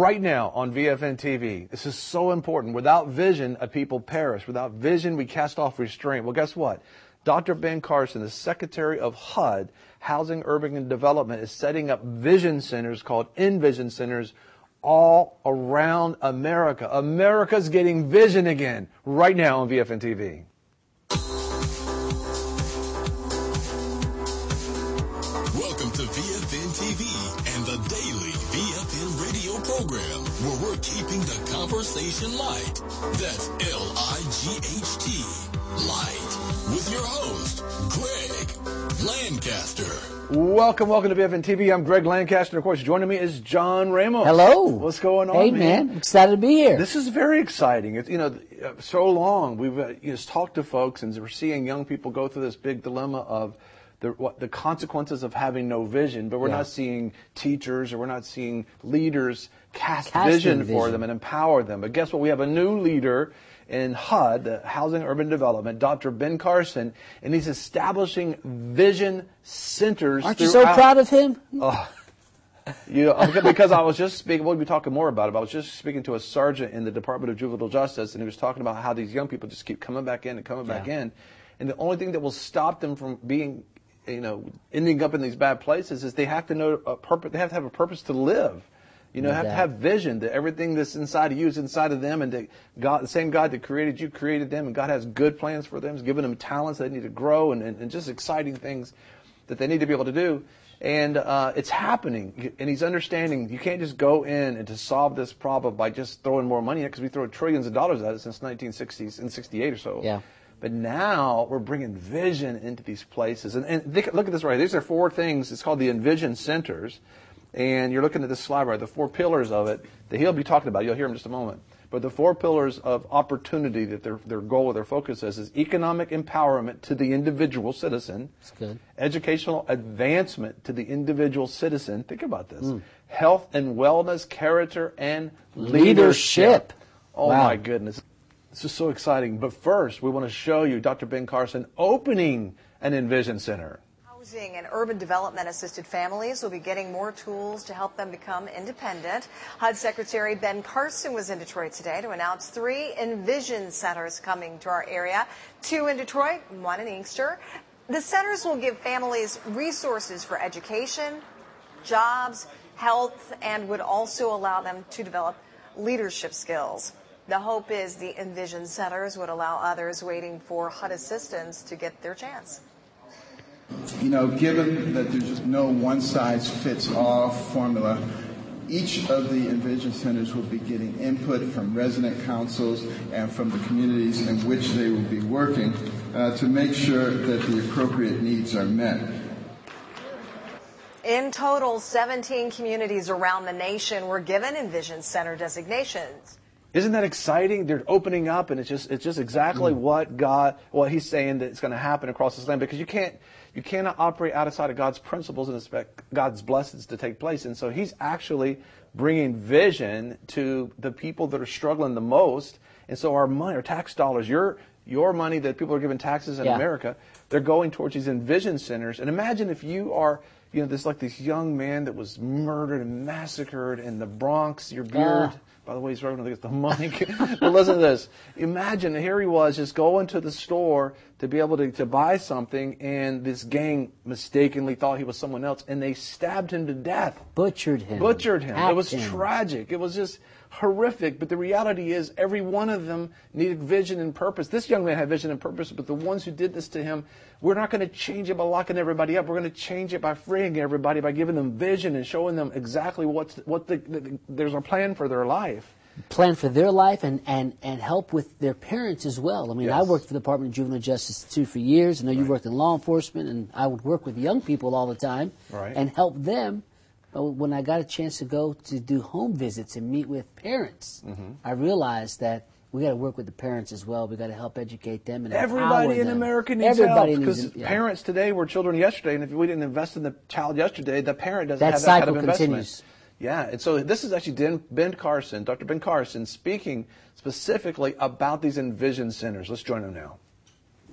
right now on VFN TV. This is so important. Without vision, a people perish. Without vision, we cast off restraint. Well, guess what? Dr. Ben Carson, the Secretary of HUD, Housing, Urban and Development, is setting up vision centers called Envision Centers all around America. America's getting vision again right now on VFN TV. Welcome to VFN TV and the daily VFN radio program, where we're keeping the conversation light. That's L-I-G-H-T, light, with your host, Greg Lancaster. Welcome to VFN TV. I'm Greg Lancaster. Of course, joining me is John Ramos. Hello. What's going on, Hey, man. Excited to be here. This is very exciting. It's, so long we've just talked to folks, and we're seeing young people go through this big dilemma of the consequences of having no vision, but we're not seeing teachers or we're not seeing leaders cast vision for them and empower them. But guess what? We have a new leader in HUD, the Housing Urban Development, Dr. Ben Carson, and he's establishing vision centers. Aren't you so proud of him? Because I was just speaking, we'll be talking more about it, but I was just speaking to a sergeant in the Department of Juvenile Justice, and he was talking about how these young people just keep coming back in and coming back in. And the only thing that will stop them from being, ending up in these bad places is they have to know a purpose. They have to have a purpose to live. Have to have vision that everything that's inside of you is inside of them, and that God, the same God that created you, created them, and God has good plans for them. He's given them talents they need to grow and just exciting things that they need to be able to do. And it's happening, and he's understanding you can't just go in and to solve this problem by just throwing more money at it, because we throw trillions of dollars at it since 1960s and 68 or so. Yeah. But now we're bringing vision into these places. And look at this right here. These are four things. It's called the Envision Centers. And you're looking at this slide right, the four pillars of it that he'll be talking about. You'll hear in just a moment. But the four pillars of opportunity that their goal or their focus is economic empowerment to the individual citizen. That's good. Educational advancement to the individual citizen. Think about this. Health and wellness, character, and leadership. Oh, my goodness. This is so exciting. But first, we want to show you Dr. Ben Carson opening an Envision Center. Housing and urban development assisted families will be getting more tools to help them become independent. HUD Secretary Ben Carson was in Detroit today to announce 3 Envision centers coming to our area. 2 in Detroit, 1 in Inkster. The centers will give families resources for education, jobs, health, and would also allow them to develop leadership skills. The hope is the Envision centers would allow others waiting for HUD assistance to get their chance. Given that there's just no one-size-fits-all formula, each of the Envision centers will be getting input from resident councils and from the communities in which they will be working to make sure that the appropriate needs are met. In total, 17 communities around the nation were given Envision Center designations. Isn't that exciting? They're opening up, and it's just exactly what He's saying that it's going to happen across this land, because you cannot operate outside of God's principles and expect God's blessings to take place. And so He's actually bringing vision to the people that are struggling the most. And so our money, our tax dollars, your money that people are giving taxes in America, they're going towards these Envision centers. And imagine if you are, this young man that was murdered and massacred in the Bronx, your beard. By the way, he's rubbing against the mic. But listen to this. Imagine, here he was just going to the store to be able to buy something, and this gang mistakenly thought he was someone else, and they stabbed him to death. Butchered him. It was tragic. It was just horrific. But the reality is every one of them needed vision and purpose. This young man had vision and purpose, but the ones who did this to him, we're not going to change it by locking everybody up. We're going to change it by freeing everybody, by giving them vision and showing them exactly there's a plan for their life. Plan for their life and help with their parents as well. I mean, I worked for the Department of Juvenile Justice too for years. I know you worked in law enforcement, and I would work with young people all the time and help them. When I got a chance to go to do home visits and meet with parents, I realized that we got to work with the parents as well. We got to help educate them and everybody in America needs help, because parents today were children yesterday, and if we didn't invest in the child yesterday, the parent doesn't have that kind of investment. Continues. Yeah, and so this is actually Ben Carson, Dr. Ben Carson, speaking specifically about these Envision centers. Let's join him now.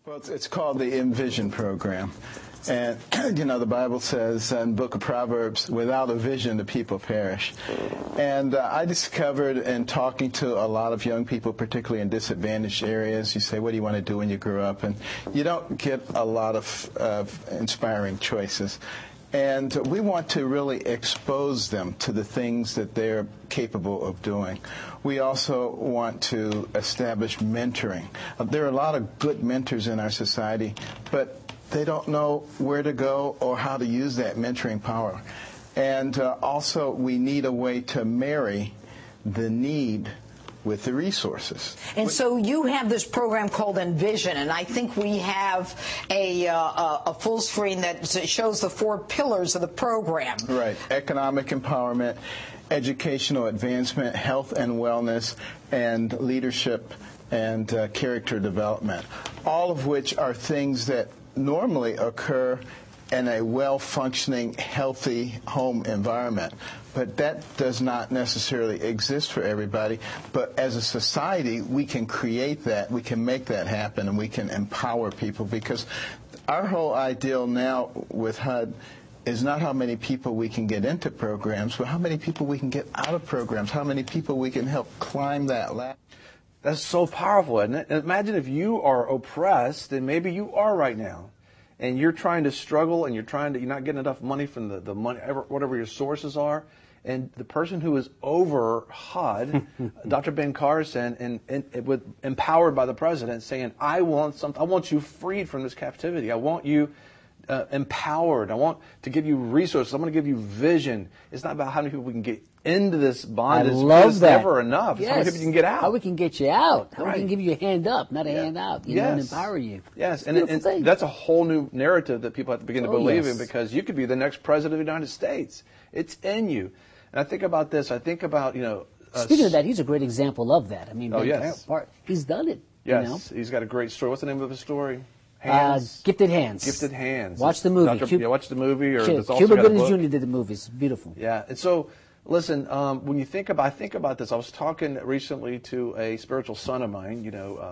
Well, it's called the Envision program. And, the Bible says in the book of Proverbs, without a vision, the people perish. And I discovered in talking to a lot of young people, particularly in disadvantaged areas, you say, what do you want to do when you grow up? And you don't get a lot of inspiring choices. And we want to really expose them to the things that they're capable of doing. We also want to establish mentoring. There are a lot of good mentors in our society, but they don't know where to go or how to use that mentoring power. And also, we need a way to marry the need with the resources. And so you have this program called Envision, and I think we have a full screen that shows the 4 pillars of the program. Right. Economic empowerment, educational advancement, health and wellness, and leadership and character development, all of which are things that normally occur in a well-functioning, healthy home environment. But that does not necessarily exist for everybody. But as a society, we can create that, we can make that happen, and we can empower people, because our whole ideal now with HUD is not how many people we can get into programs, but how many people we can get out of programs, how many people we can help climb that ladder. That's so powerful, isn't it? Imagine if you are oppressed, and maybe you are right now, and you're trying to struggle, and you're not getting enough money from the money, whatever your sources are, and the person who is over HUD, Dr. Ben Carson, and empowered by the president, saying, I want you freed from this captivity. I want you empowered. I want to give you resources. I'm going to give you vision. It's not about how many people we can get into this bondage. I love it's that. Never enough. Yes. How many people you can get out. How we can get you out. How Right. we can give you a hand up, not a hand out. And empower you. Yes, and that's a whole new narrative that people have to begin to believe in, yes. because you could be the next president of the United States. It's in you. And I think about this. I think about, Speaking of that, he's a great example of that. I mean, yes. He's done it. Yes, He's got a great story. What's the name of the story? Hands. Gifted Hands. Gifted Hands. Watch the movie. Watch the movie. Or Cuba Gooding Jr. did the movie. It's beautiful. Yeah, and so listen. When you think about this, I was talking recently to a spiritual son of mine.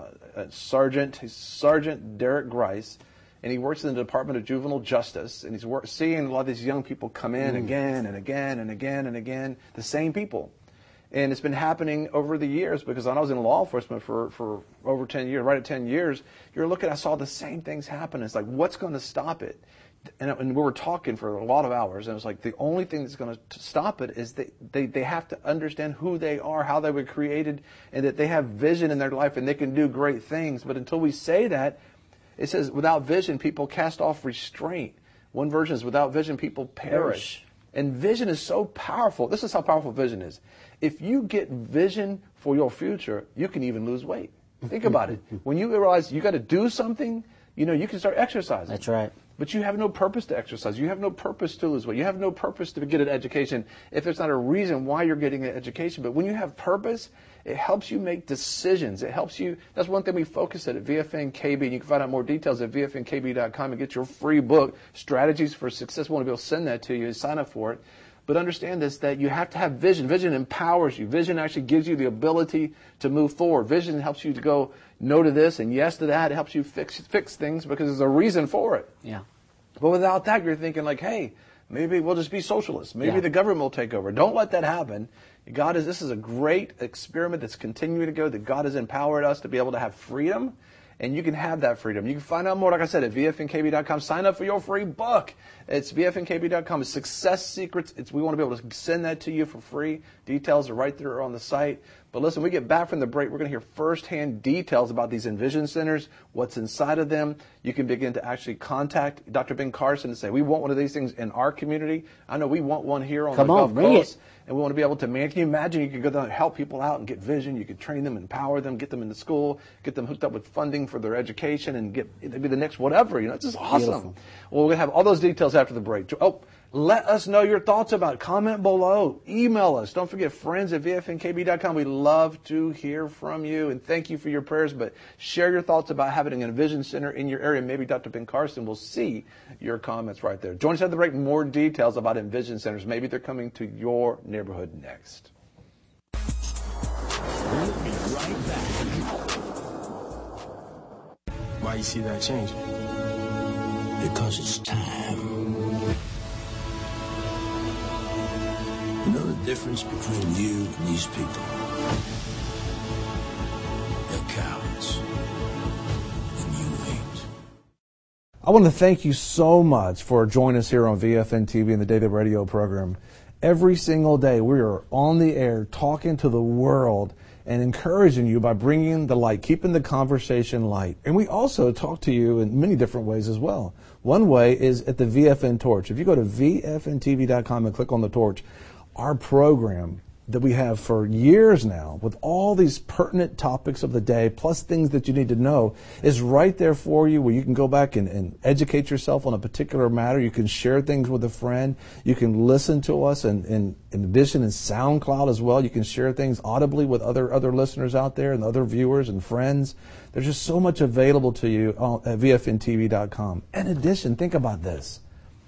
Sergeant Derek Grice, and he works in the Department of Juvenile Justice, and he's seeing a lot of these young people come in again and again and again and again, the same people. And it's been happening over the years, because when I was in law enforcement for over 10 years, right at 10 years, I saw the same things happen. It's like, what's going to stop it? And we were talking for a lot of hours, and it was like, the only thing that's going to stop it is they have to understand who they are, how they were created, and that they have vision in their life, and they can do great things. But until we say that, it says, without vision, people cast off restraint. One version is, without vision, people perish. And vision is so powerful. This is how powerful vision is. If you get vision for your future, you can even lose weight. Think about it. When you realize you got to do something, you can start exercising. That's right. But you have no purpose to exercise. You have no purpose to lose weight. You have no purpose to get an education if there's not a reason why you're getting an education. But when you have purpose, it helps you make decisions. It helps you. That's one thing we focus at VFN KB. And you can find out more details at vfnkb.com and get your free book, Strategies for Success. We want to be able to send that to you and sign up for it. But understand this, that you have to have vision. Vision empowers you. Vision actually gives you the ability to move forward. Vision helps you to go no to this and yes to that. It helps you fix things because there's a reason for it. Yeah. But without that, you're thinking like, hey, maybe we'll just be socialists. Maybe the government will take over. Don't let that happen. This is a great experiment that's continuing to go, that God has empowered us to be able to have freedom. And you can have that freedom. You can find out more, like I said, at vfnkb.com. Sign up for your free book. It's vfnkb.com. It's Success Secrets. We want to be able to send that to you for free. Details are right there on the site. But listen, when we get back from the break, we're going to hear firsthand details about these Envision Centers, what's inside of them. You can begin to actually contact Dr. Ben Carson and say, we want one of these things in our community. I know we want one here on the Gulf Coast. And we want to be able to, can you imagine you could go there and help people out and get vision. You could train them, empower them, get them into school, get them hooked up with funding for their education, and they'd be the next whatever. It's just awesome. Beautiful. Well, we're going to have all those details after the break. Let us know your thoughts about it. Comment below. Email us. Don't forget, friends at vfnkb.com. We love to hear from you, and thank you for your prayers. But share your thoughts about having an Envision Center in your area. Maybe Dr. Ben Carson will see your comments right there. Join us at the break. More details about Envision Centers. Maybe they're coming to your neighborhood next. We'll be right back. Why you see that changing? Because it's time. You know the difference between you and these people? They're cowards. And you ain't. I want to thank you so much for joining us here on VFN TV and the Daily Radio program. Every single day we are on the air talking to the world and encouraging you by bringing the light, keeping the conversation light. And we also talk to you in many different ways as well. One way is at the VFN Torch. If you go to VFNTV.com and click on the torch, our program that we have for years now with all these pertinent topics of the day plus things that you need to know is right there for you, where you can go back and educate yourself on a particular matter. You can share things with a friend. You can listen to us in addition in SoundCloud as well. You can share things audibly with other listeners out there and other viewers and friends. There's just so much available to you at VFNTV.com. In addition, think about this.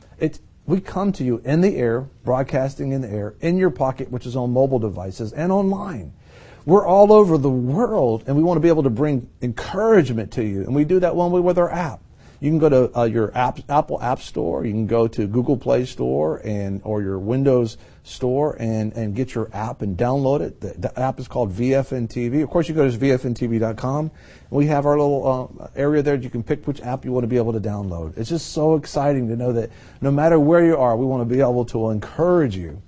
We come to you in the air, broadcasting in the air, in your pocket, which is on mobile devices, and online. We're all over the world, and we want to be able to bring encouragement to you. And we do that one way with our app. You can go to your Apple App Store. You can go to Google Play Store or your Windows Store and get your app and download it. The app is called VFN TV. Of course, you go to VFNTV.com. We have our little area there. You can pick which app you want to be able to download. It's just so exciting to know that no matter where you are, we want to be able to encourage you.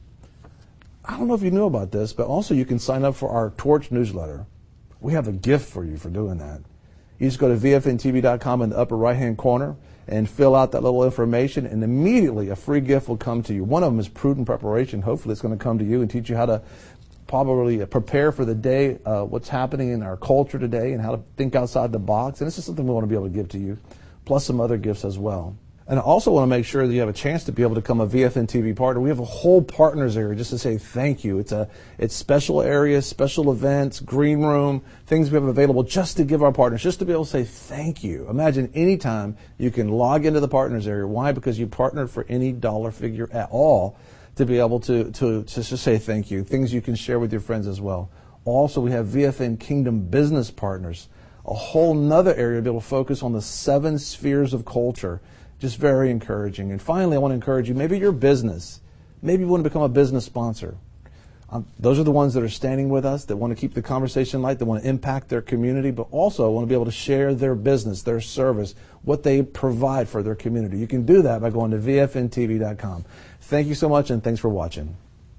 I don't know if you knew about this, but also you can sign up for our Torch newsletter. We have a gift for you for doing that. You just go to VFNTV.com in the upper right-hand corner and fill out that little information, and immediately a free gift will come to you. One of them is Prudent Preparation. Hopefully it's going to come to you and teach you how to probably prepare for the day, what's happening in our culture today, and how to think outside the box. And this is something we want to be able to give to you, plus some other gifts as well. And I also want to make sure that you have a chance to be able to become a VFN TV partner. We have a whole partners area just to say thank you. It's special areas, special events, green room, things we have available just to give our partners, just to be able to say thank you. Imagine anytime you can log into the partners area. Why? Because you partnered for any dollar figure at all to be able to just say thank you. Things you can share with your friends as well. Also, we have VFN Kingdom Business Partners, a whole nother area to be able to focus on the 7 spheres of culture. Just very encouraging. And finally, I want to encourage you, maybe your business. Maybe you want to become a business sponsor. Those are the ones that are standing with us, that want to keep the conversation light, that want to impact their community, but also want to be able to share their business, their service, what they provide for their community. You can do that by going to VFNTV.com. Thank you so much, and thanks for watching.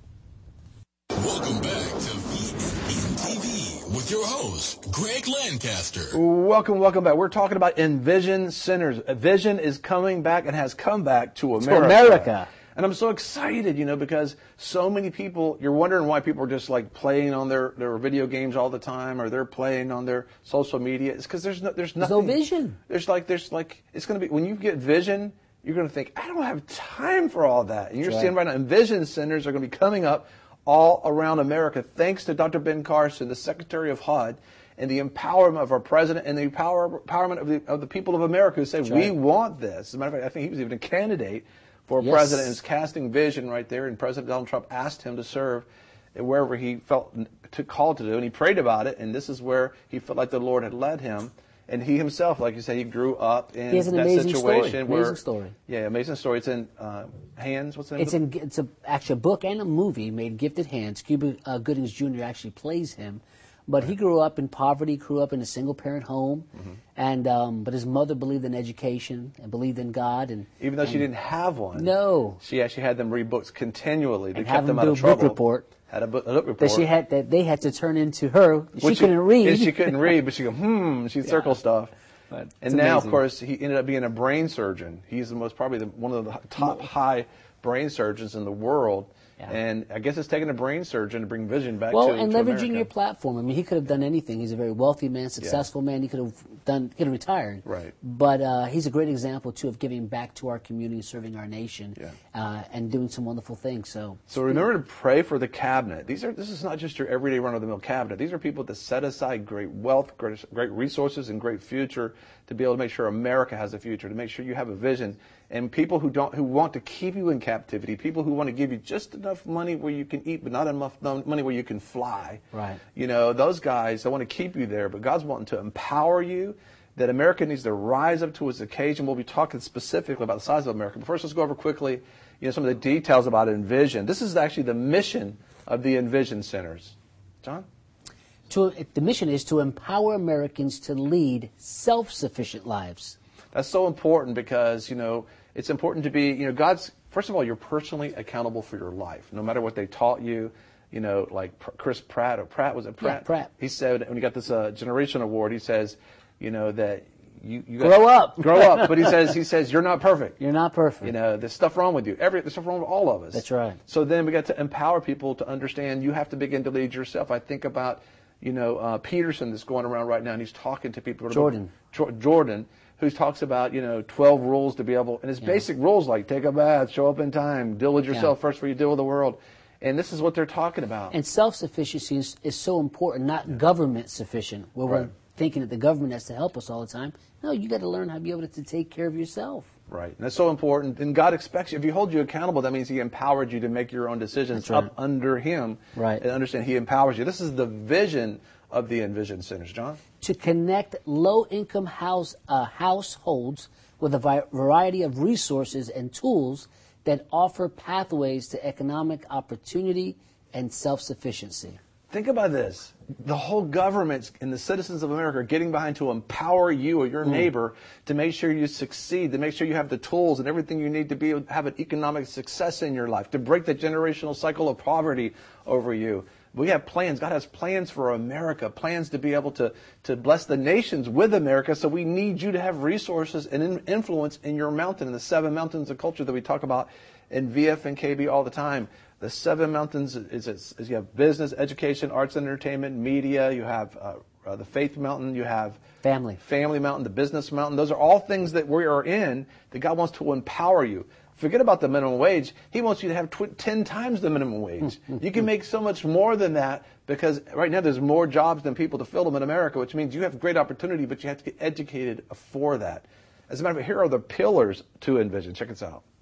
Welcome back to VFN TV with your host, Greg Lancaster. Welcome back. We're talking about Envision Centers. Vision is coming back and has come back to America. To America. And I'm so excited, because so many people, you're wondering why people are just like playing on their video games all the time, or they're playing on their social media. It's because there's nothing. There's no vision. There's like, it's going to be, when you get vision, you're going to think, I don't have time for all that. And you're seeing right now, Envision Centers are going to be coming up all around America, thanks to Dr. Ben Carson, the Secretary of HUD, and the empowerment of our president and the empowerment of the people of America who say, we want this. As a matter of fact, I think he was even a candidate for president and is casting vision right there. And President Donald Trump asked him to serve wherever he felt called to do. And he prayed about it. And this is where he felt like the Lord had led him. And he himself, like you said, he grew up in that situation. Amazing story. Yeah, amazing story. It's in Hands. What's the name? It's actually a book and a movie made Gifted Hands. Cuba Goodings Jr. actually plays him. But he grew up in poverty, grew up in a single-parent home, and but his mother believed in education and believed in God. And even though she didn't have one, she actually had them read books continually to keep them out of trouble. Book report. Had a book report that they had to turn into her. She couldn't read. And she couldn't read, but she go she'd circle stuff. And now, of course, he ended up being a brain surgeon. He's probably one of the top high brain surgeons in the world. Yeah. And I guess it's taking a brain surgeon to bring vision back to America. Well, and leveraging your platform. I mean, he could have done anything. He's a very wealthy man, successful man. He could have retired. Right. But he's a great example, too, of giving back to our community, serving our nation, and doing some wonderful things. So remember to pray for the cabinet. This is not just your everyday run-of-the-mill cabinet. These are people that set aside great wealth, great resources, and great future to be able to make sure America has a future, to make sure you have a vision. And people who want to keep you in captivity, people who want to give you just enough money where you can eat, but not enough money where you can fly. Right. Those guys, they want to keep you there, but God's wanting to empower you that America needs to rise up to its occasion. We'll be talking specifically about the size of America. But first, let's go over quickly, some of the details about Envision. This is actually the mission of the Envision Centers. John? The mission is to empower Americans to lead self-sufficient lives. That's so important because, it's important to be, first of all, you're personally accountable for your life, no matter what they taught you. Like Chris Pratt, was it Pratt? Yeah, Pratt. He said, when he got this Generation Award, he says, that you grow up. But he says, you're not perfect. You're not perfect. There's stuff wrong with you. There's stuff wrong with all of us. That's right. So then we got to empower people to understand you have to begin to lead yourself. I think about, Peterson that's going around right now, and he's talking to people. Jordan, who talks about, 12 rules to be able, and his basic rules like take a bath, show up in time, deal with yourself first before you deal with the world. And this is what they're talking about. And self-sufficiency is so important, not government sufficient, where we're thinking that the government has to help us all the time. No, you got to learn how to be able to take care of yourself. Right. And that's so important. And God expects you. If He holds you accountable, that means He empowered you to make your own decisions up under Him. Right. And understand He empowers you. This is the vision of the Envision Centers. John? To connect low-income households with a variety of resources and tools that offer pathways to economic opportunity and self-sufficiency. Think about this. The whole government and the citizens of America are getting behind to empower you or your neighbor to make sure you succeed, to make sure you have the tools and everything you need to be able to have an economic success in your life, to break the generational cycle of poverty over you. We have plans. God has plans for America, plans to be able to bless the nations with America. So we need you to have resources and influence in your mountain, in the 7 mountains of culture that we talk about in VF and KB all the time. The 7 mountains is you have business, education, arts and entertainment, media. You have the faith mountain. You have family mountain, the business mountain. Those are all things that we are in that God wants to empower you. Forget about the minimum wage. He wants you to have 10 times the minimum wage. You can make so much more than that because right now there's more jobs than people to fill them in America, which means you have great opportunity, but you have to get educated for that. As a matter of fact, here are the pillars to Envision. Check this out.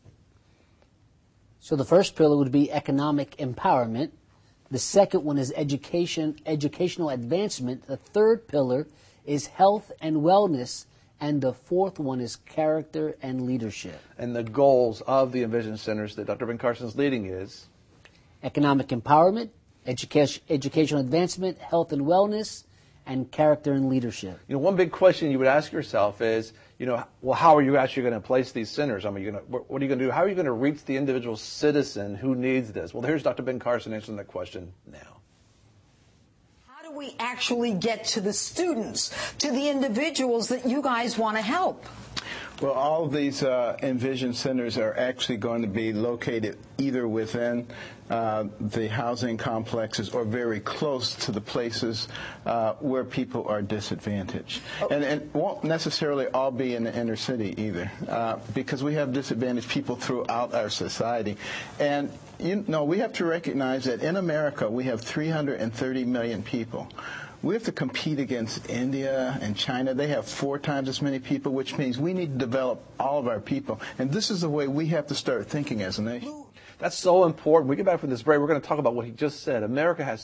So the first pillar would be economic empowerment. The second one is educational advancement. The third pillar is health and wellness. And the fourth one is character and leadership. And the goals of the Envision Centers that Dr. Ben Carson is leading is? Economic empowerment, educational advancement, health and wellness, and character and leadership. One big question you would ask yourself is, well, how are you actually going to place these centers? I mean, what are you going to do? How are you going to reach the individual citizen who needs this? Well, here's Dr. Ben Carson answering that question now. How do we actually get to the students, to the individuals that you guys want to help? Well, all of these Envision Centers are actually going to be located either within the housing complexes or very close to the places where people are disadvantaged. And won't necessarily all be in the inner city either, because we have disadvantaged people throughout our society. And we have to recognize that in America we have 330 million people. We have to compete against India and China. They have 4 times as many people, which means we need to develop all of our people. And this is the way we have to start thinking as a nation. That's so important. When we get back from this break, we're going to talk about what he just said. America has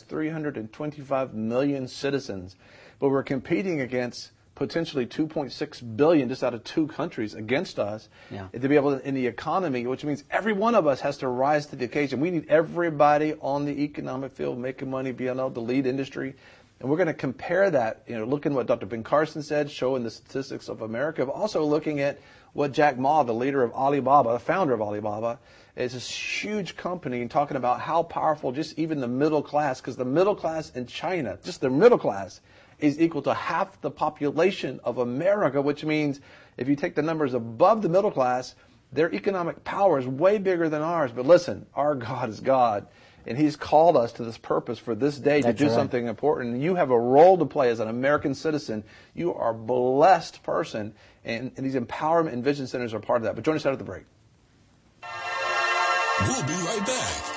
325 million citizens, but we're competing against potentially 2.6 billion just out of 2 countries against us to be able to, in the economy, which means every one of us has to rise to the occasion. We need everybody on the economic field making money, being able to lead industry. And we're going to compare that, looking at what Dr. Ben Carson said, showing the statistics of America, but also looking at what Jack Ma, the leader of Alibaba, the founder of Alibaba, is this huge company, and talking about how powerful just even the middle class, because the middle class in China, just the middle class, is equal to half the population of America, which means if you take the numbers above the middle class, their economic power is way bigger than ours. But listen, our God is God. And He's called us to this purpose for this day to do something important. And you have a role to play as an American citizen. You are a blessed person. And these empowerment and vision centers are part of that. But join us after the break. We'll be right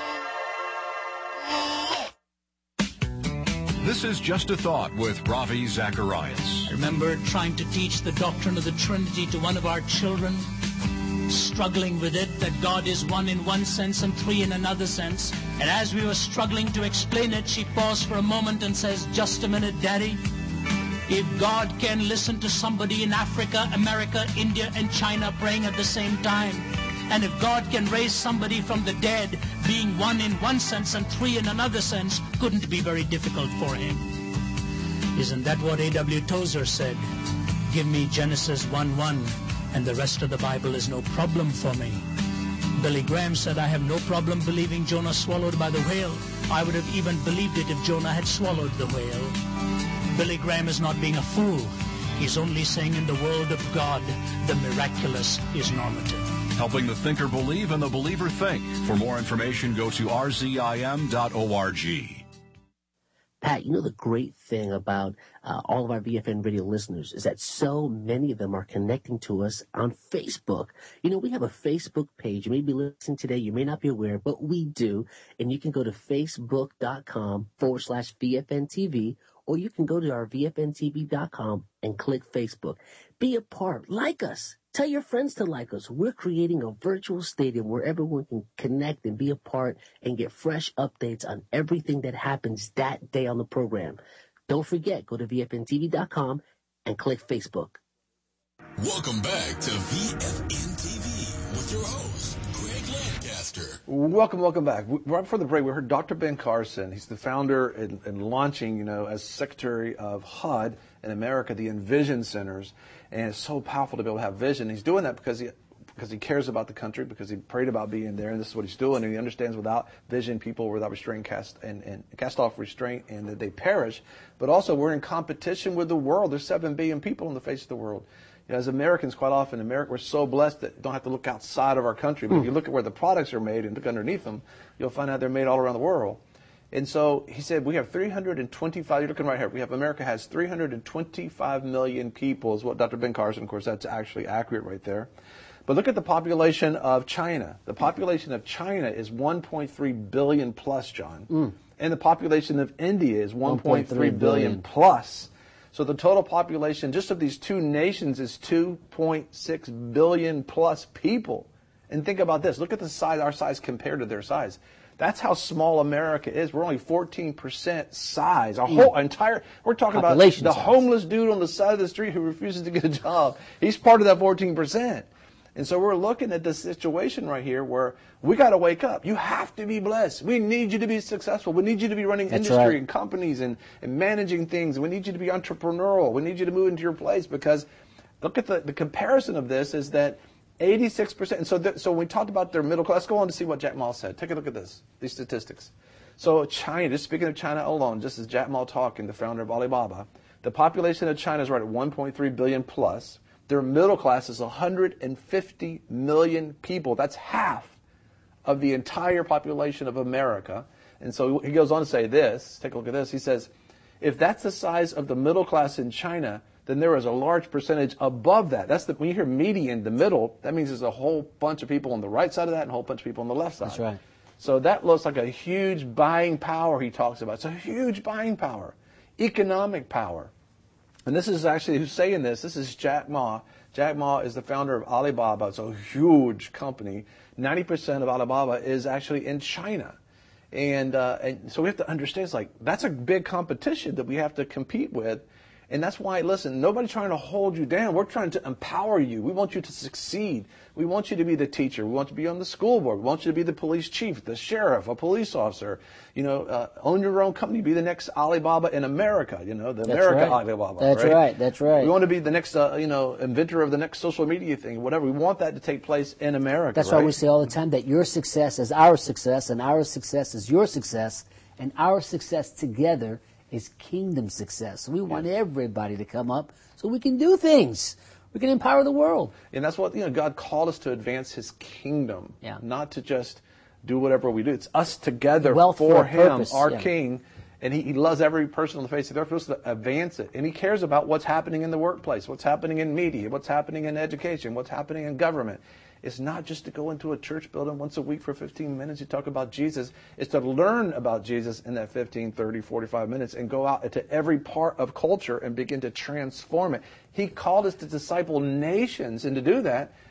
back. This is Just a Thought with Ravi Zacharias. I remember trying to teach the doctrine of the Trinity to one of our children, struggling with it, that God is one in one sense and three in another sense. And as we were struggling to explain it, she paused for a moment and says, "Just a minute, Daddy. If God can listen to somebody in Africa, America, India, and China praying at the same time, and if God can raise somebody from the dead, being one in one sense and three in another sense, couldn't be very difficult for him. Isn't that what A.W. Tozer said? Give me Genesis 1:1, and the rest of the Bible is no problem for me. Billy Graham said, I have no problem believing Jonah swallowed by the whale. I would have even believed it if Jonah had swallowed the whale. Billy Graham is not being a fool. He's only saying in the world of God, the miraculous is normative. Helping the thinker believe and the believer think. For more information, go to rzim.org. Pat, you know the great thing about all of our VFN radio listeners is that so many of them are connecting to us on Facebook. You know, we have a Facebook page. You may be listening today. You may not be aware, but we do. And you can go to facebook.com/VFNTV, or you can go to our VFNTV.com and click Facebook. Be a part. Like us. Tell your friends to like us. We're creating a virtual stadium where everyone can connect and be a part and get fresh updates on everything that happens that day on the program. Don't forget, go to VFNTV.com and click Facebook. Welcome back to VFN TV with your host, Greg Lancaster. Welcome back. Right before the break, we heard Dr. Ben Carson. He's the founder and launching, as Secretary of HUD in America, the Envision Centers. And it's so powerful to be able to have vision. He's doing that because he cares about the country, because he prayed about being there, and this is what he's doing. And he understands without vision, people without restraint cast off restraint, and that they perish. But also, we're in competition with the world. There's 7 billion people on the face of the world. As Americans, quite often, we're so blessed that we don't have to look outside of our country. But if you look at where the products are made and look underneath them, you'll find out they're made all around the world. And so he said, we have 325, you're looking right here, America has 325 million people, is what Dr. Ben Carson, of course, that's actually accurate right there. But look at the population of China. The population of China is 1.3 billion plus, John. And the population of India is 1.3 billion plus. So the total population just of these two nations is 2.6 billion plus people. And think about this. Look at the size, our size compared to their size. That's how small America is. We're only 14% size. Our whole entire, we're talking about the homeless dude on the side of the street who refuses to get a job. He's part of that 14%. And so we're looking at this situation right here where we got to wake up. You have to be blessed. We need you to be successful. We need you to be running industry and companies and managing things. We need you to be entrepreneurial. We need you to move into your place, because look at the comparison of this is that 86%. And so when we talked about their middle class, let's go on to see what Jack Ma said. Take a look at these statistics. So China, just speaking of China alone, just as Jack Ma talking, the founder of Alibaba, the population of China is right at 1.3 billion plus. Their middle class is 150 million people. That's half of the entire population of America. And so he goes on to say this. Take a look at this. He says, if that's the size of the middle class in China, then there is a large percentage above that. When you hear median, the middle, that means there's a whole bunch of people on the right side of that and a whole bunch of people on the left side. That's right. So that looks like a huge buying power he talks about. It's a huge buying power, economic power. And this is actually, who's saying this? This is Jack Ma. Jack Ma is the founder of Alibaba. It's a huge company. 90% of Alibaba is actually in China. And so we have to understand, it's like, that's a big competition that we have to compete with. And that's why, listen, nobody's trying to hold you down. We're trying to empower you. We want you to succeed. We want you to be the teacher. We want you to be on the school board. We want you to be the police chief, the sheriff, a police officer. Own your own company. Be the next Alibaba in America. Alibaba. That's right. That's right. We want to be the next, inventor of the next social media thing, whatever. We want that to take place in America. That's why we say all the time that your success is our success, and our success is your success, and our success together is kingdom success. We want everybody to come up so we can do things. We can empower the world. And that's what, God called us to advance His kingdom, not to just do whatever we do. It's us together for Him, purpose. Our King. And he loves every person on the face of the earth. We're supposed to advance it. And He cares about what's happening in the workplace, what's happening in media, what's happening in education, what's happening in government. It's not just to go into a church building once a week for 15 minutes. You talk about Jesus. It's to learn about Jesus in that 15, 30, 45 minutes and go out into every part of culture and begin to transform it. He called us to disciple nations, and to do that,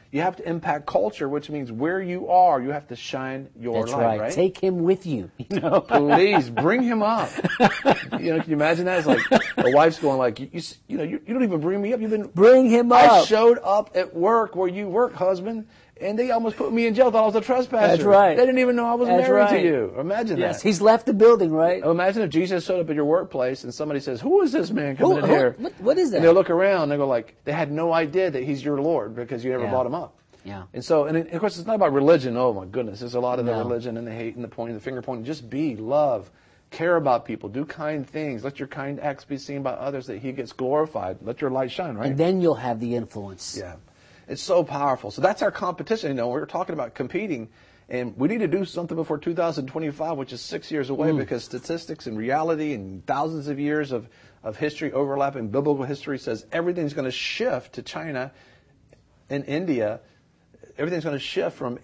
You have to impact culture, which means where you are, you have to shine your That's light, right? Take him with you. Please bring him up. Can you imagine that? It's like the wife's going like, you don't even bring me up. Bring him up. I showed up at work where you work, husband, and they almost put me in jail. Thought I was a trespasser. That's right. They didn't even know I was married to you. Imagine that. Yes, he's left the building, right? Imagine if Jesus showed up at your workplace and somebody says, "Who is this man coming in here?" What is that? And they'll look around and they go like, they had no idea that he's your Lord because you never brought him up. Yeah. And so, and of course, it's not about religion. Oh my goodness, there's a lot of the religion and the hate and the pointing, the finger pointing. Just be, love, care about people, do kind things. Let your kind acts be seen by others that He gets glorified. Let your light shine, right? And then you'll have the influence. Yeah. It's so powerful. So that's our competition. We're talking about competing, and we need to do something before 2025, which is 6 years away, because statistics and reality and thousands of years of history overlapping biblical history says everything's going to shift to China and India. Everything's going to shift from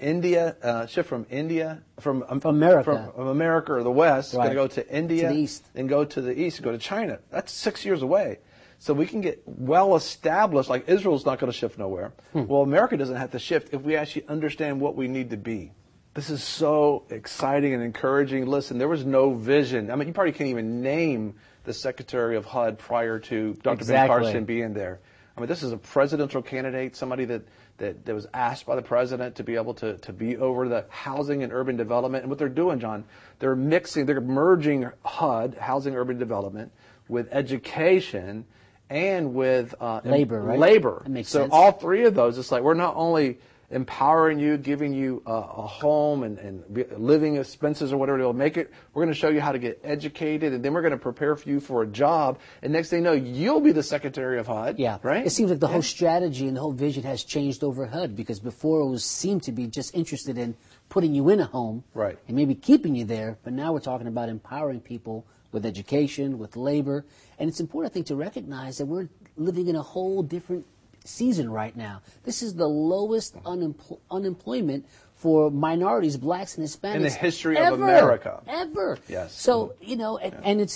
America or the West. It's going to go to India, to the east. and go to the east, and go to China. That's 6 years away. So we can get well established, like Israel's not going to shift nowhere. Well, America doesn't have to shift if we actually understand what we need to be. This is so exciting and encouraging. Listen, there was no vision. I mean, you probably can't even name the Secretary of HUD prior to Dr. Ben Carson being there. I mean, this is a presidential candidate, somebody that was asked by the president to be able to be over the housing and urban development. And what they're doing, John, they're merging HUD, housing urban development, with education and with labor, right? Labor. That makes sense. So all three of those, it's like we're not only empowering you, giving you a home and living expenses or whatever it'll make it. We're going to show you how to get educated, and then we're going to prepare for you for a job. And next thing you know, you'll be the Secretary of HUD. Yeah, right. It seems like the whole strategy and the whole vision has changed over HUD, because before seemed to be just interested in putting you in a home, right, and maybe keeping you there. But now we're talking about empowering people with education, with labor, and it's important, I think, to recognize that we're living in a whole different season right now. This is the lowest unemployment for minorities, blacks and Hispanics, in the history of America. Ever. Yes. So, and it's,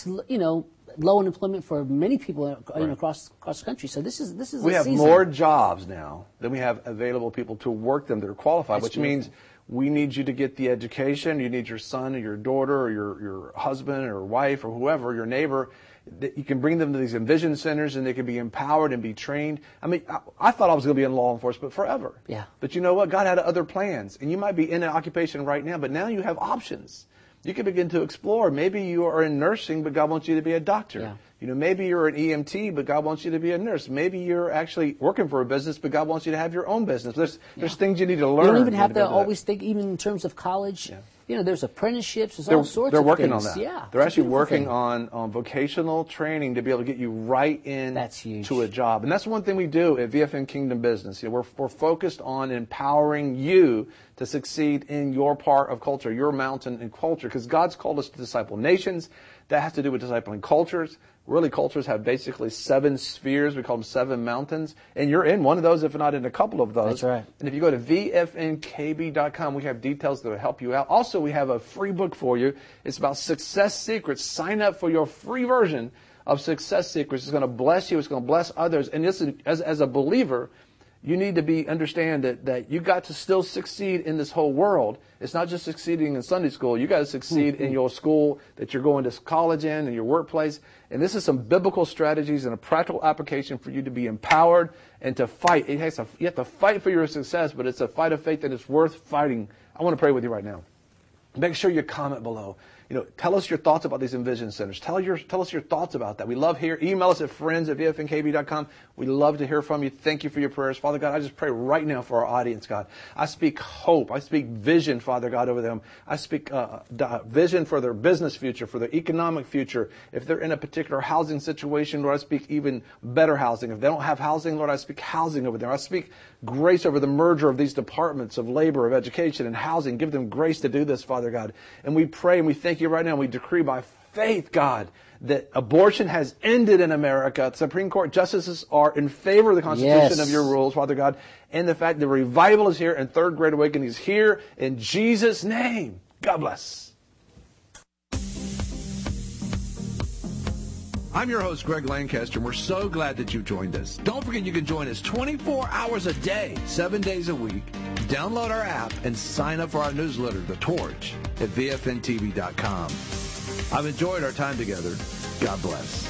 low unemployment for many people across the country. So this is we have more jobs now than we have available people to work them that are qualified, which means we need you to get the education. You need your son or your daughter or your husband or wife or whoever, your neighbor. You can bring them to these Envision centers and they can be empowered and be trained. I mean, I thought I was going to be in law enforcement forever. Yeah. But you know what? God had other plans. And you might be in an occupation right now, but now you have options. You can begin to explore. Maybe you are in nursing, but God wants you to be a doctor. Yeah. Maybe you're an EMT, but God wants you to be a nurse. Maybe you're actually working for a business, but God wants you to have your own business. There's things you need to learn. You don't even have to always think, even in terms of college. Yeah. There's apprenticeships. There's all sorts of things. They're working on that. Yeah, they're actually working on vocational training to be able to get you right in to a job. And that's one thing we do at VFN Kingdom Business. We're focused on empowering you to succeed in your part of culture, your mountain and culture, because God's called us to disciple nations. That has to do with discipling cultures. Really, cultures have basically 7 spheres. We call them 7 mountains. And you're in one of those, if not in a couple of those. That's right. And if you go to vfnkb.com, we have details that will help you out. Also, we have a free book for you. It's about success secrets. Sign up for your free version of Success Secrets. It's going to bless you. It's going to bless others. And this, as a believer, you need to understand that you got to still succeed in this whole world. It's not just succeeding in Sunday school. You got to succeed in your school that you're going to college in, your workplace. And this is some biblical strategies and a practical application for you to be empowered and to fight. You have to fight for your success, but it's a fight of faith that is worth fighting. I want to pray with you right now. Make sure you comment below. Tell us your thoughts about these Envision centers. Tell us your thoughts about that. We love hear. Email us at friends@vfnkb.com. We love to hear from you. Thank you for your prayers. Father God, I just pray right now for our audience, God. I speak hope. I speak vision, Father God, over them. I speak vision for their business future, for their economic future. If they're in a particular housing situation, Lord, I speak even better housing. If they don't have housing, Lord, I speak housing over there. I speak grace over the merger of these departments of labor, of education, and housing. Give them grace to do this, Father God. And we pray and we thank you right now. We decree by faith, God, that abortion has ended in America. Supreme Court justices are in favor of the Constitution of your rules, Father God. And the fact that revival is here and Third Great Awakening is here in Jesus' name. God bless. I'm your host, Greg Lancaster, and we're so glad that you joined us. Don't forget you can join us 24 hours a day, 7 days a week. Download our app and sign up for our newsletter, The Torch, at VFNTV.com. I've enjoyed our time together. God bless.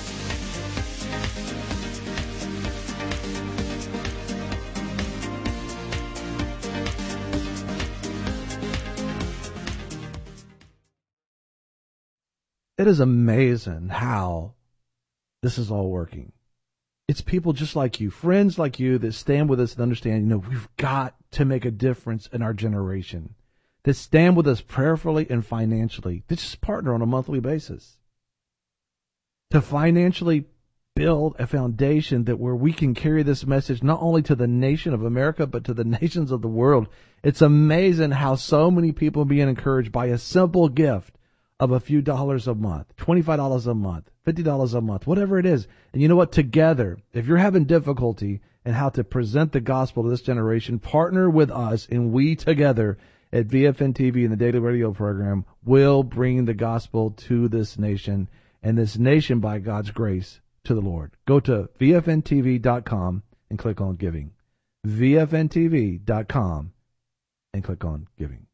It is amazing how this is all working. It's people just like you, friends like you, that stand with us and understand, we've got to make a difference in our generation, that stand with us prayerfully and financially, that just partner on a monthly basis to financially build a foundation that where we can carry this message not only to the nation of America, but to the nations of the world. It's amazing how so many people are being encouraged by a simple gift of a few dollars a month, $25 a month, $50 a month, whatever it is. And you know what? Together, if you're having difficulty in how to present the gospel to this generation, partner with us, and we together at VFN TV and the Daily Radio program will bring the gospel to this nation, and this nation, by God's grace, to the Lord. Go to VFNTV.com and click on giving. VFNTV.com and click on giving.